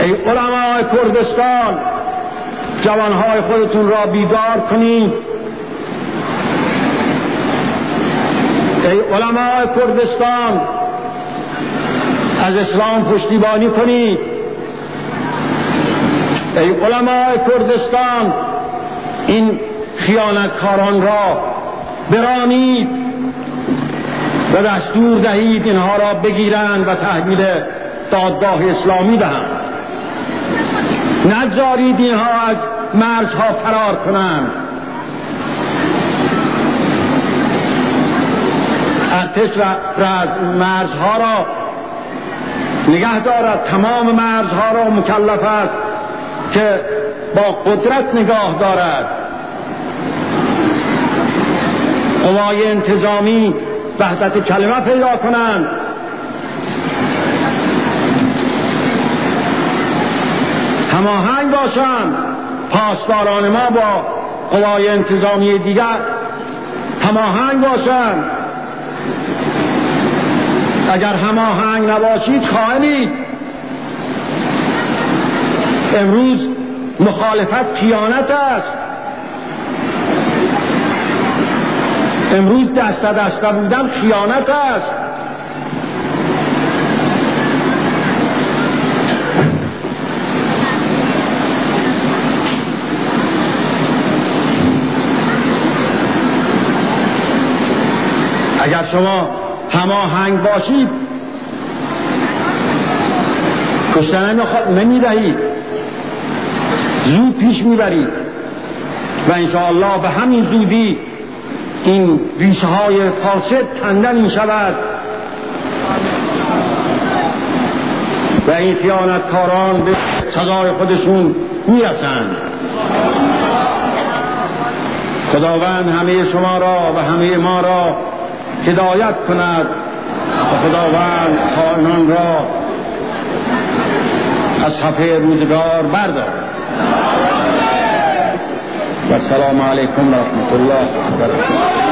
ای علمای کردستان، جوانهای خودتون را بیدار کنید. ای علمای کردستان، از اسلام پشتیبانی کنید. ای علمای کردستان، این خیانتکاران را برانید و دستور دهید اینها را بگیرند و تحویل دادگاه اسلامی دهند. نگذارید اینها از مرزها فرار کنند. ارتش مرزها را نگه دارد، تمام مرزها را مکلف است که با قدرت نگاه دارد. قوای انتظامی وحدت کلمه پیدا کنند. هماهنگ باشند. پاسداران ما با قوای انتظامی دیگر هماهنگ باشند. اگر هماهنگ نباشید خائنید. امروز مخالفت خیانت است. امروز دست دسته بودن خیانت است. اگر شما هماهنگ باشید کشتن نمی‌دهید، زود پیش میبرید و انشاءالله به همین زودی این ریشه های فاسد کندن می شود و این خیانتکاران به سزای خودشون میرسند. خداوند همه شما را و همه ما را هدایت کند و خداوند خائنان را از صفحه روزگار بردارد. و السلام علیکم و رحمت الله و برکاته.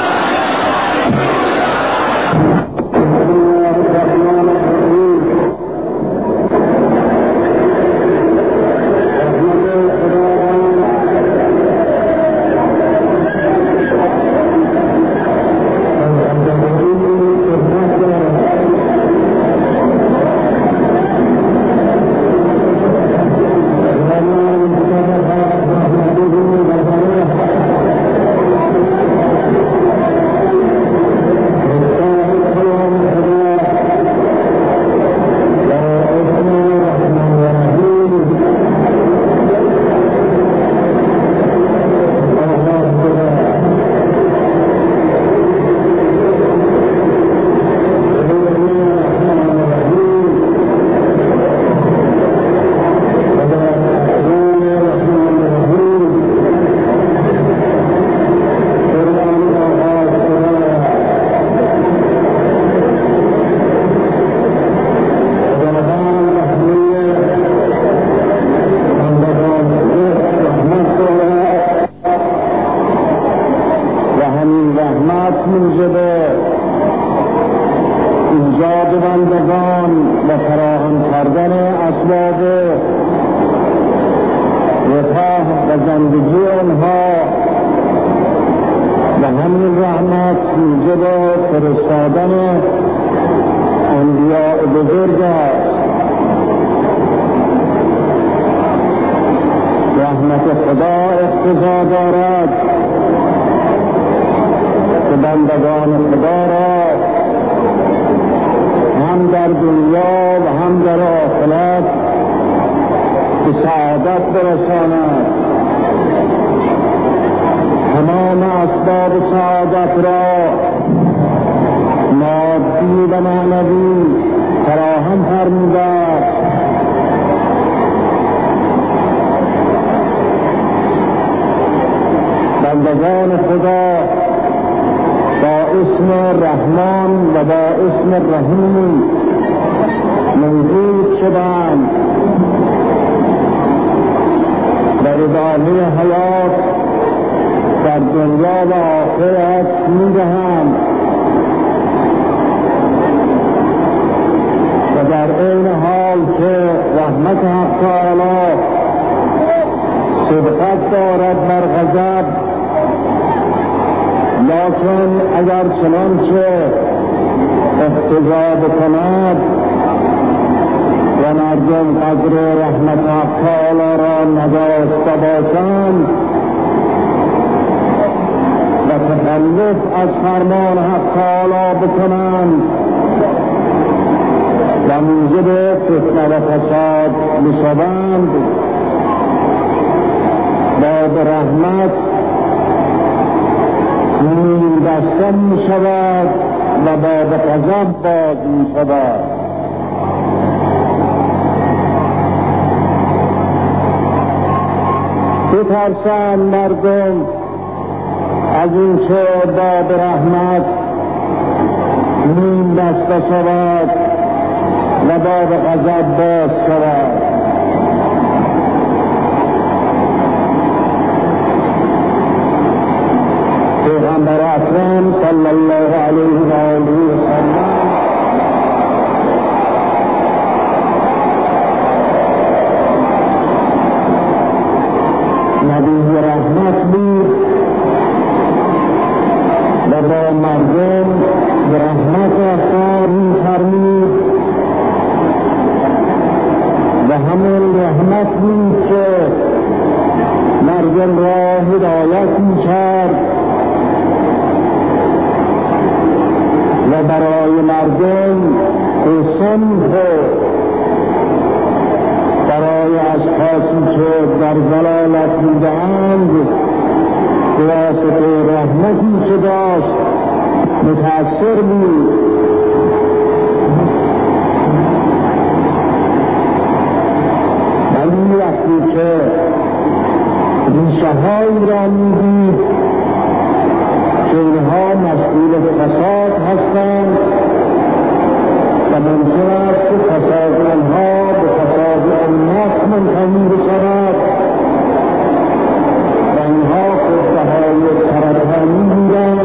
بندگان خدا با اسم رحمان و با اسم رحیم موجود شدند و ادامه حیات در دنیا و آخرت می‌دهند و در این حال که رحمت حق تعالی سبقت دارد بر غضب، لیکن اگر چنانچه اقتضا بکند و مردم قدر رحمت حق تعالی را نداشته باشند و تخلف از فرمان حق تعالی بکنند و موجب فتنه و فساد بشوند، باب رحمت نیم بسته می شود و باب غضب باز می شود. بترسند مردم از این که باب رحمت نیم بسته شود و باب غضب باز شود. پیغمبر اکرم صلی الله علیه و آله و سلم نبی رحمت بود و با مردم رحمت رفتار می‌فرمود و همون رحمت بود که مردم را هدایت می‌کرد و برای مردم قسم برای اشخاصی که در ضلالت بودند بواسطه رحمتی که داشت متأثر بود. ولی وقتی که ریشه‌هایی را می‌دید که اینها مسئول فساد هستند و ممکن است که فساد آنها به فساد امت منتهی بشود و اینها خودهای سرطانی بودند،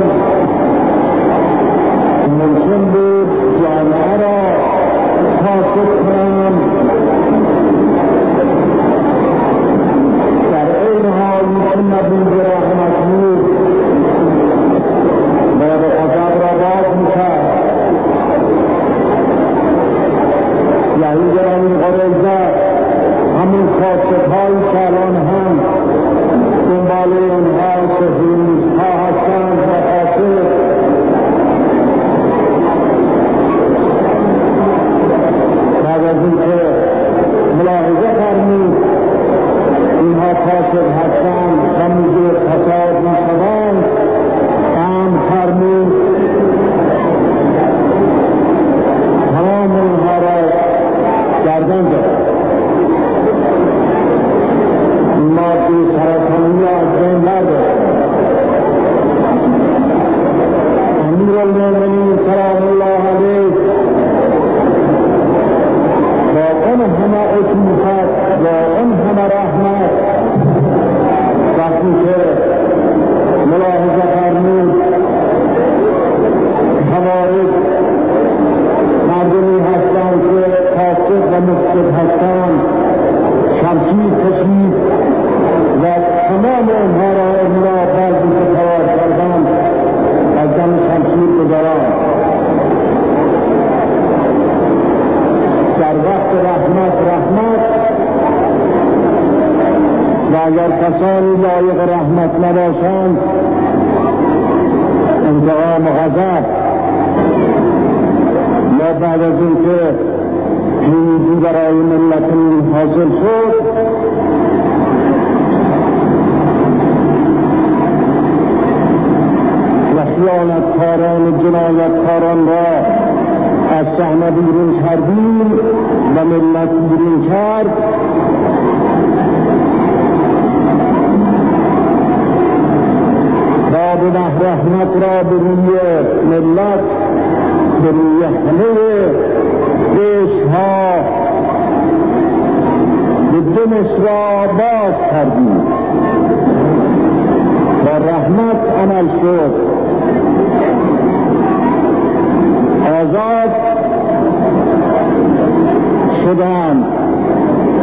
ممکن بود جامعه را فاسد کنند. در این حال که نبی رحمت بود باب غضب را باز می‌کرد. یعنی در این قرضه همون کاسب‌هایی که الان هم دنبال اونها صهیونیست‌ها هستند و فاسد، بعد از اینکه ملاحظه فرمود اینها فاسد هستند و موجب فساد می‌شوند، امر فرمود تمام اینها را گردن زد. مادی سرطانی از بین برداشت. امیرالمومنین سلام الله علیه با اون همه عطوفت و اون همه رحمت وقتی که ملاحظه فرمود خوارج مردمی هستند که فاسد و مفسد هستند شمشیر کشید و تمام اونها را الا بعضی که سوار کردند از دم شمشیر گذراند. در وقت رحمت و اگر کسانی لایق رحمت نباشند انتقام غضب یا بعد از اینکه پیروزی برای ملت حاصل شد و خیانتکاران و جنایتکاران را از صحنه بیرون کردیم و ملت بیرون کرد، باب رحمت را به روی ملت، به روی همه عشقها به دو مصرع باز کردیم و رحمت عمل شد. آزاد شدند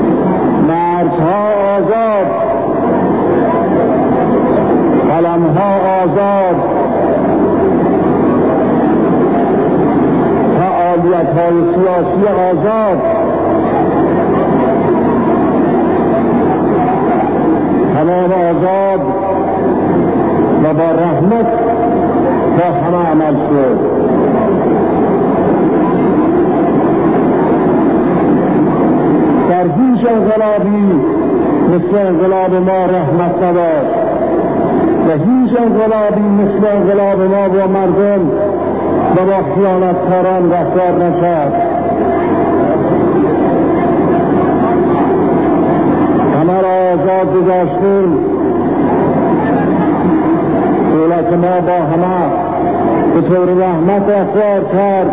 سیاسی آزاد تمام آزاد و با رحمت با همه عمل شد. در هیچ انقلابی مثل انقلاب ما رحمت نداشت و هیچ انقلابی مثل انقلاب ما با مردم و با خیانتکاران رفتار نکرد. همه را آزاد گذاشتیم. دولت ما با همه به طور رحمت رفتار کرد.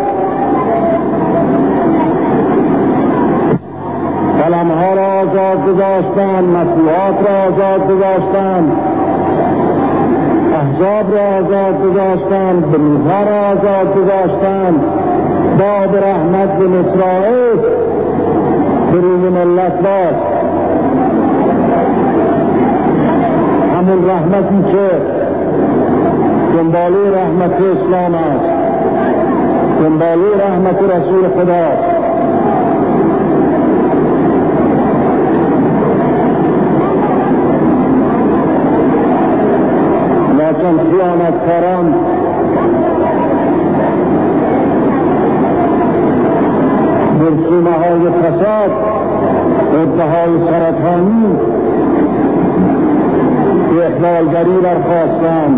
قلمها را آزاد گذاشتند، مطبوعات را آزاد گذاشتند، احزاب را آزاد گذاشتند، گروه‌ها را آزاد گذاشتند. باب رحمت به مصراعی به روی ملت باد. همون رحمتی که دنباله رحمت اسلام است، دنباله رحمت رسول خداست. لیکن خیانتکاران مرسومه‌های فساد، ادعاهای سرطانی به اخلالگری برخاستند.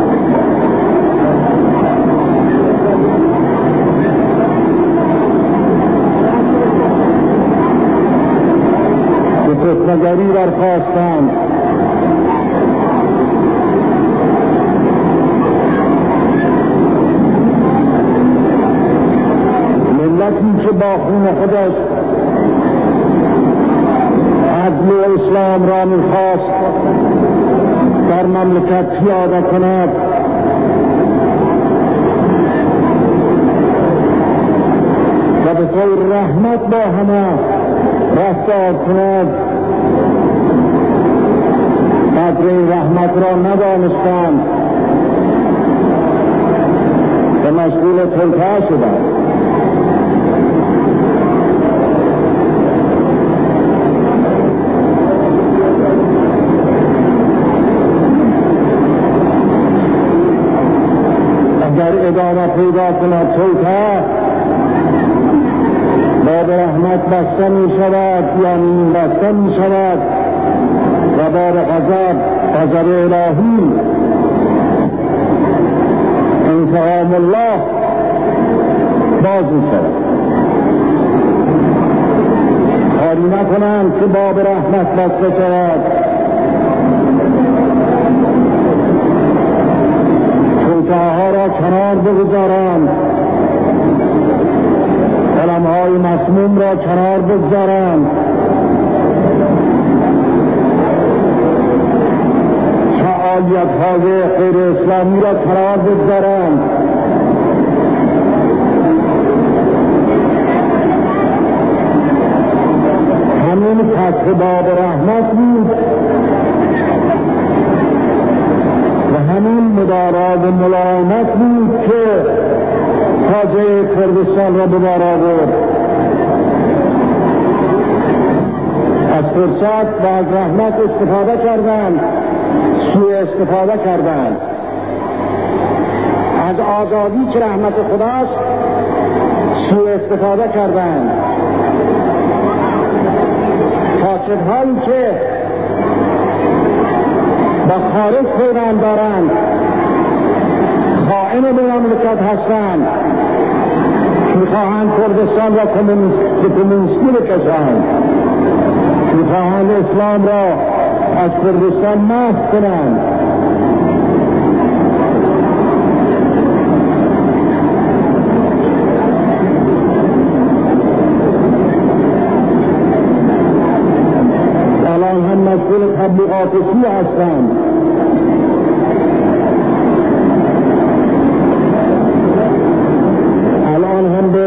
به فتنه‌گری برخاستند. ملتی که با خون خودش عدل و اسلام را می‌خواست در مملکت پیاده کند، و به طور رحمت با همه رفتار کند، قدر این رحمت را ندانستند و مشغول تلقا شدند. اگر ادامه پیدا کند تلقا، باب رحمت بسته می شود یا نیم بسته می شود و باب غضب الهی، انتقام الله باز می شود. کاری نکنند که باب رحمت بسته شود. ها را کنار بگذارند، قلم‌های مسموم را کنار بگذارند، فعالیت‌های غیر اسلامی را کنار بگذارند. همین فتح باب رحمت بود و همین مدارات و ملائمت بود که فاجعه کردستان را به بار آورد. از فرصت و از رحمت استفاده کردند، سوء استفاده کردند. از آزادی که رحمت خداست سوء استفاده کردند. فاسدهایی که با خارج پیوند دارند، خائن به مملکت هستند، میخواهند کردستان را کمونیستی بکشند، میخواهند اسلام را از کردستان محو کنند. الان هم مسئول تبلیغات شیعه هستند. الان هم به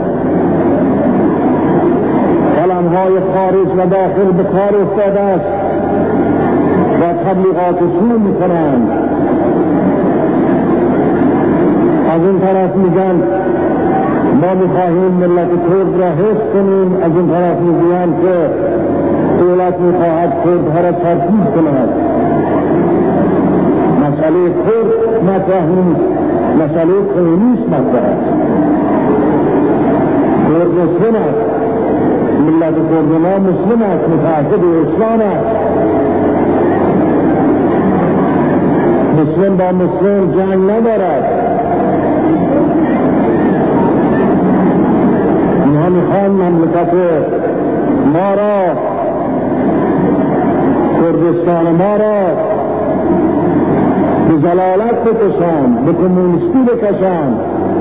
قلم‌های خارج و داخل به کار افتاده است و تبلیغات شیعه می‌کنند. از این طرف میگن ما میخواهیم ملت کرد را حفظ کنیم، از این طرف میگویند که دولت میخواهد کردها را ترکیب کند. مسئله کرد مطرح نیست، مسئله کمونیسم مطرح است. کرد مسلم است، ملت کرد ما مسلم است، متعهد اسلام است. مسلم با مسلم جنگ ندارد. اینها میخوان مملکت ما را، کردستان ما را به ضلالت بکشند، به کمونیستی بکشند.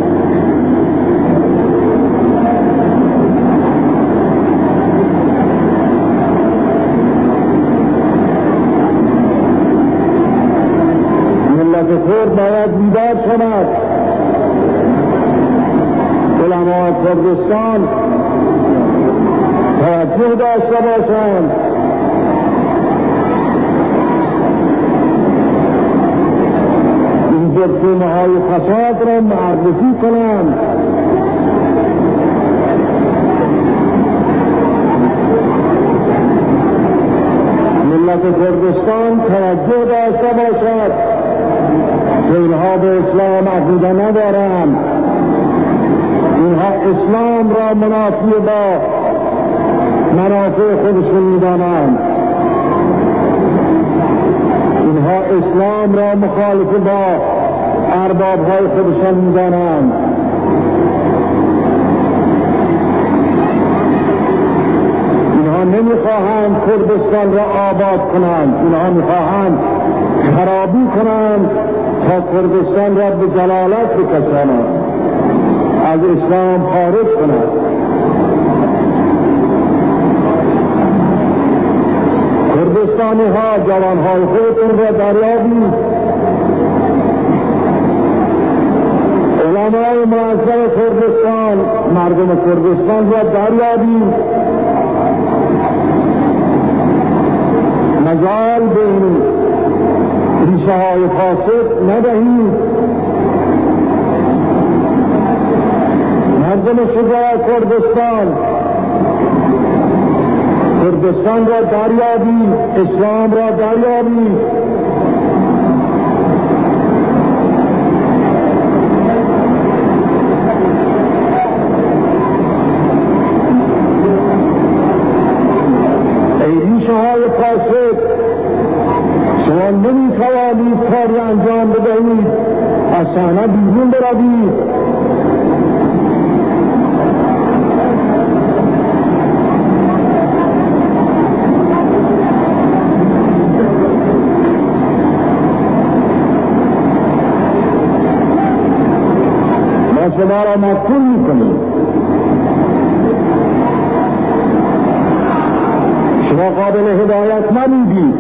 ملت کرد باید بیدار شود. علماء کردستان توجه داشته باشند. این جرم‌های فساد را معرفی کنند. ملت کردستان توجه داشته باشد که اینها به اسلام عقیده ندارند. اینها اسلام را منافی با منافع خودشون می‌دانند. اینها اسلام را مخالف با ارباب‌های خودشان می‌دانند. اینها نمی‌خواهند کردستان را آباد کنند، اینها می‌خواهند خرابی کنند تا کردستان را به ضلالت بکشانند، از اسلام خارج کنند. کردستانی ها، جوانهای خودتون را دریابید. علمای معظم کردستان، مردم کردستان را دریابید. مجال به این ریشه های فاسد ندهید. مردم شجاع کردستان را دریابید، اسلام را دریابید. ای ریشه های فاسد، شما نمیتوانید کاری انجام بدهید، از صحنه بیرون بروید. شما را مدفون میکنید. شما قابل هدایت نمیدید.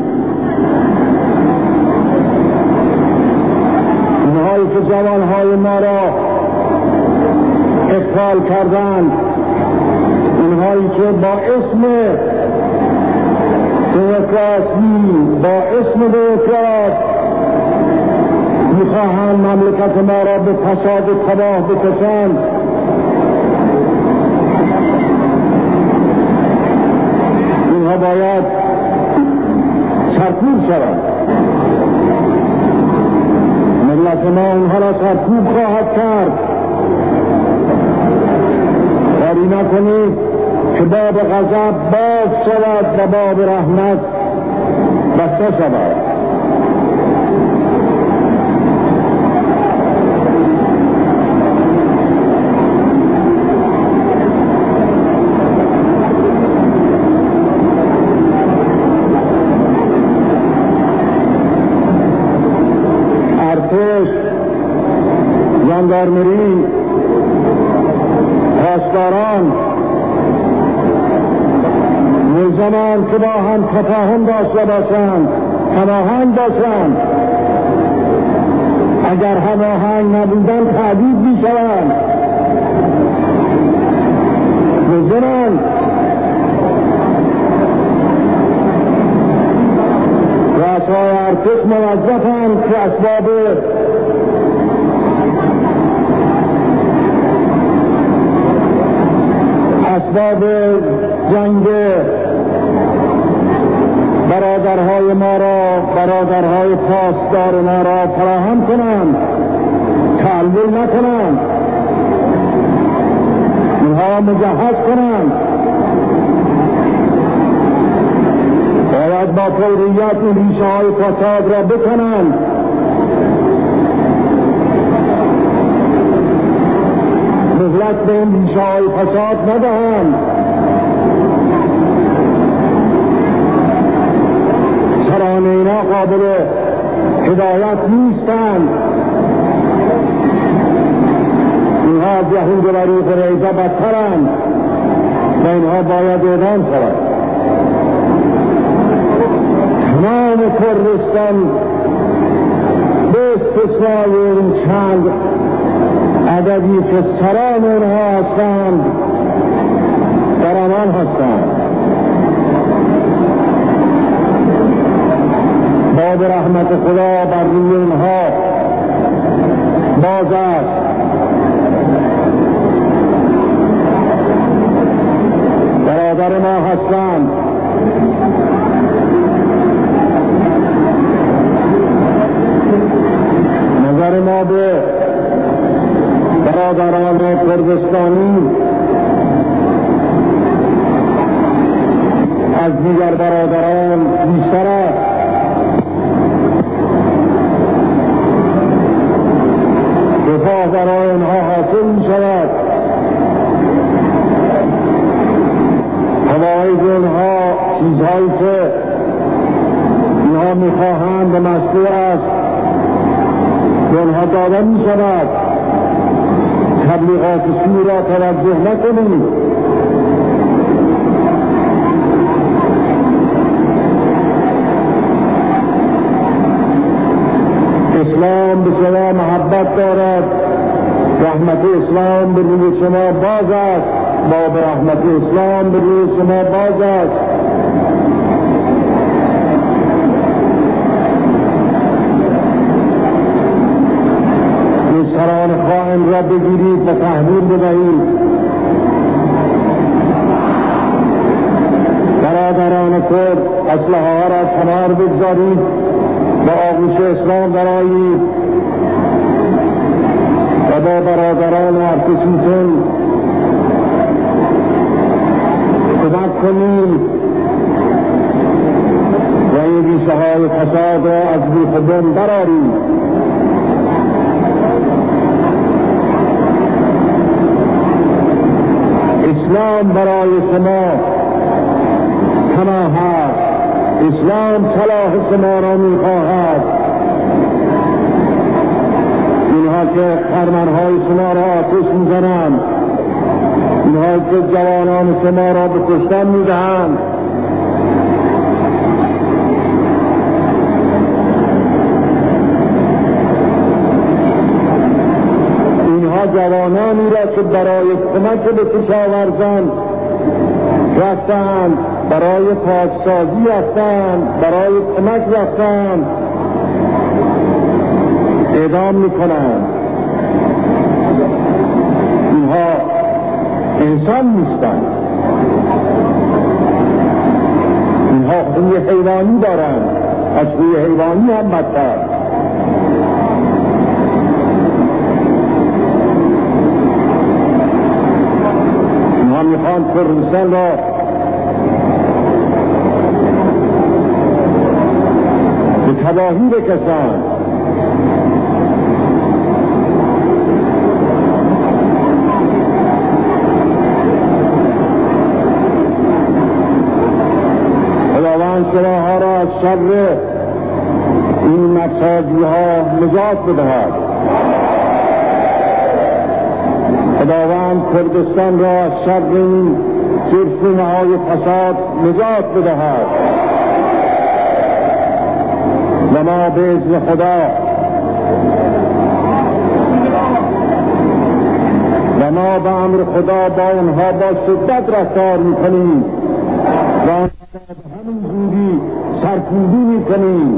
اینهایی که جوانهای ما را اغفال کردند، اینهایی که با اسم دموکراسی، با اسم دموکرات میخواهند مملکت ما را به فساد و تباه بکشند. اینها باید سرکوب شوند. ملت ما اونها را سرکوب خواهد کرد. کاری نکنید که باب غضب باز شود و باب رحمت بسته شود. ژاندارمری، پاسداران ملزمند که با هم تفاهم داشته باشند، هماهنگ باشند. اگر هماهنگ نبودند تعدیب میشوند. ملزمند رؤسای ارتش موظفند که اسباب اسباب جنگ برادرهای ما را، برادرهای پاسدار ما را فراهم کنند، تعلل نکنند، اینها مجهز کنند. باید با فوریت این ریشه های فساد را بکنند. مهلت به این ریشه های فساد ندهند. سران اینا قابل هدایت نیستند. اینها از یهود و بری قریظه بدترند و اینها باید اعدام شود. تمام کردستان به استثنای این چند عددی که سران اونها هستند در امان هستند. باب رحمت خدا بر روی اونها باز است. برادر ما هستند. نظر ما به برادران کردستانی از دیگر برادران بیشتر است. دفاع برای آنها حاصل می شود. حوائج آنها چیزهایی که اینها می خواهند و مشروع است به آنها داده می شود. تبلیغات سوی را توجه نکنید. اسلام به شما محبت دارد. رحمت اسلام به روی شما باز است. باب رحمت اسلام به روی شما باز است. این سران خائن را بگیرید و تحویل بدهید. برادران کرد اسلحه ها را کنار بگذارید و آغوش اسلام درآیید و با برادران ارتشیتون کمک کنید و این ریشه های فساد را از بیخ بن درآرید. اسلام برای شما پناه است. اسلام صلاح شما را می‌خواهد. اینها که خرمن‌های شما را آتش می‌زنند، اینها که جوانان شما را به کشتن می‌دهند، اینها جوانانی را که برای کمک به کشاورزان رفتند، برای پاکسازی رفتند، برای کمک رفتند، اعدام میکنند. اینها انسان نیستند. اینها خوی حیوانی دارند، از خوی حیوانی هم بدتر. اینها میخوان کردستان را به تباهی بکشند. خداوند شماها را از شر این نفسازی ها نجات بدهد. خداوند کردستان را از شر این سرسینه های فساد نجات بدهد و ما به اذن خدا و ما به امر خدا با اونها با شدت رفتار میکنیم و آنها به همین زودی سرکوبی میکنیم.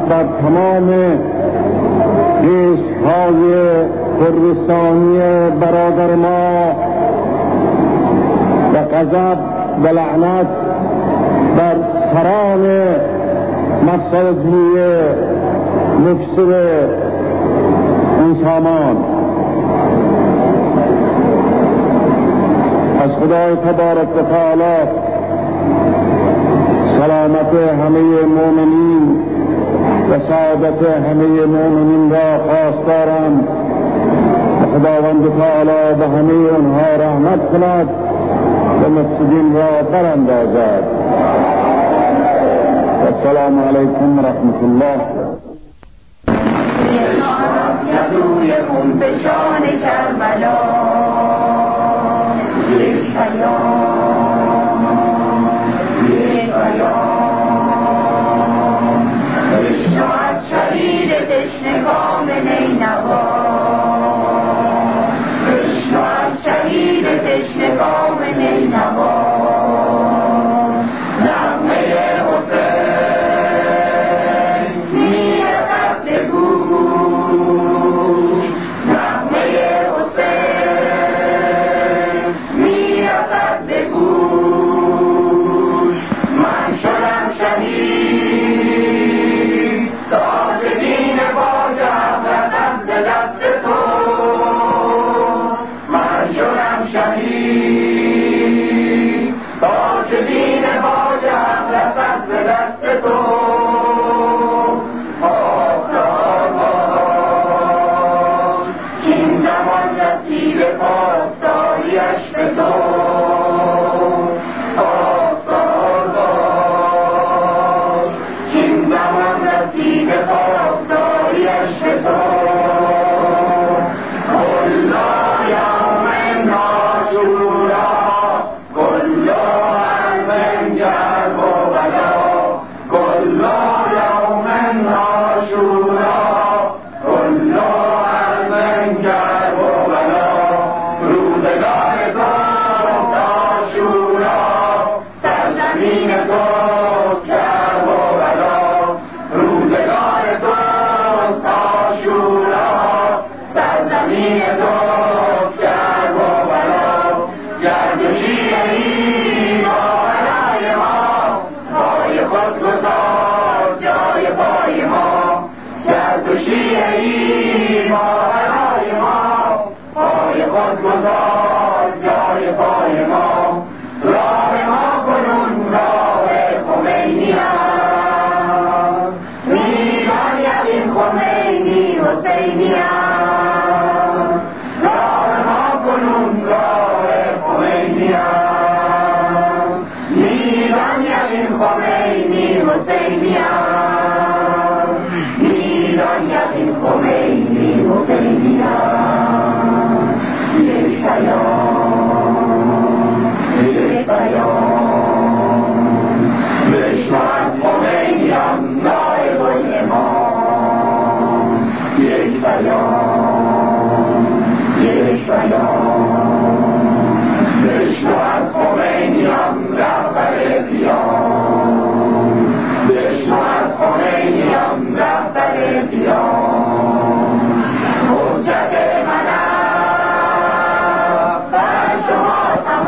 بر تمام ریش‌های کردستانی برادر ما و غضب و لعنت بر سران مفسدجوی مفسد این سامان. از خدای تبارک و تعالی سلامت همه مؤمنین و سعادت همه مؤمنین را خواستارم و خداوند تعالی به همه آنها رحمت کند و مفسدین را براندازد. السلام علیکم و رحمت الله. روی خون به شان کربلا یک پیام بشنود شهید تشنگان نینوا، بشنود شهید تشنگان نینوا نغمه حسین میرسد به گوش، نغمه حسین میرسد به گوش. من شدم شهید تاج دین باجم رسد به دست تو، من شدم شهید تاج دین باجم رسد به دست تو. آفتاب باد کین زمان نصیب پاسداریش به تو، آفتاب باد کین زمان نصیب پاسداریش به تو. کل یوم عاشورا کل حرب جرب و بلا، کل یوم عاشورا کل حرب جرب و بلا. روزگار تو عاشورا سرزمین تو جرب و بلا، روزگار تو عاشورا سرزمین تو جرب و بلا. گرد و شیری ماورای ما پای خود گذار جای پای ما، گرد و شیری ماورای ما پای خود گذار جای پای ما. راه ما کنون راه خمینی است، میدان یقین خمینی حسینی است. راه ما کنون راه خمینی است، میدان یقین خمینی حسینی است، میدان یقین خمینی حسینی است. یک پیام بشنود خمینیان نایب الامام، یک پیام بشنود خمینیان رهبر قیام، بشنود خمینیان رهبر قیام. حجت من است بر شما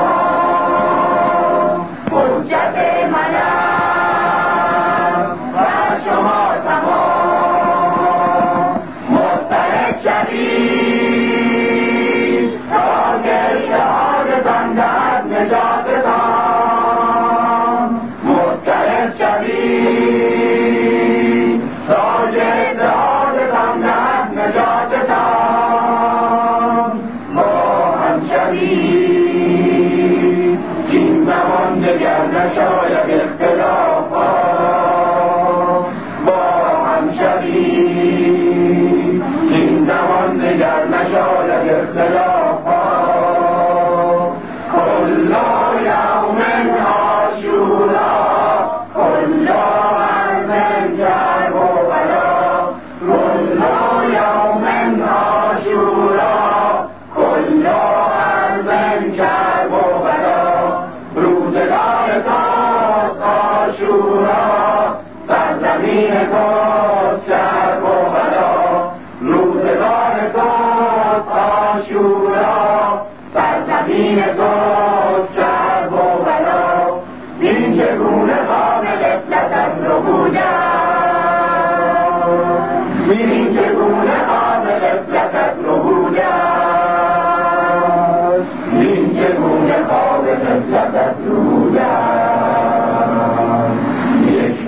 تمام، حجت من است بر شما تمام. مضطرب شوید تا که اتحادتان دهد نجاتتان، مضطرب شوید تا که اتحادتان دهد نجاتتان. با هم شوید این زمان دگر نشاید اختلافات، با هم شوید این زمان دگر نشاید اختلافات. کل یوم عاشورا کل حرب جرب و بلا، کل یوم عاشورا کل حرب جرب و بلا. روزگار تو عاشورا سرزمین تو ببین چگونه خواب غفلتت ربوده است، ببین چگونه خواب غفلتت ربوده است. یک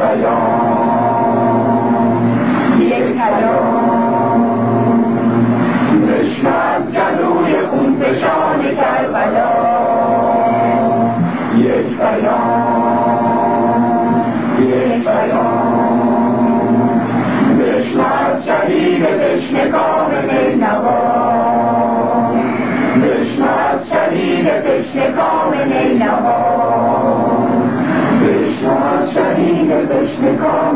پیام بشنو جلوی خونفشان کربلا، یک پیام بشنو شهید تشنه کام نینوا، بشنو شهید تشنه کام نینوا، بشنو شهید تشنه کام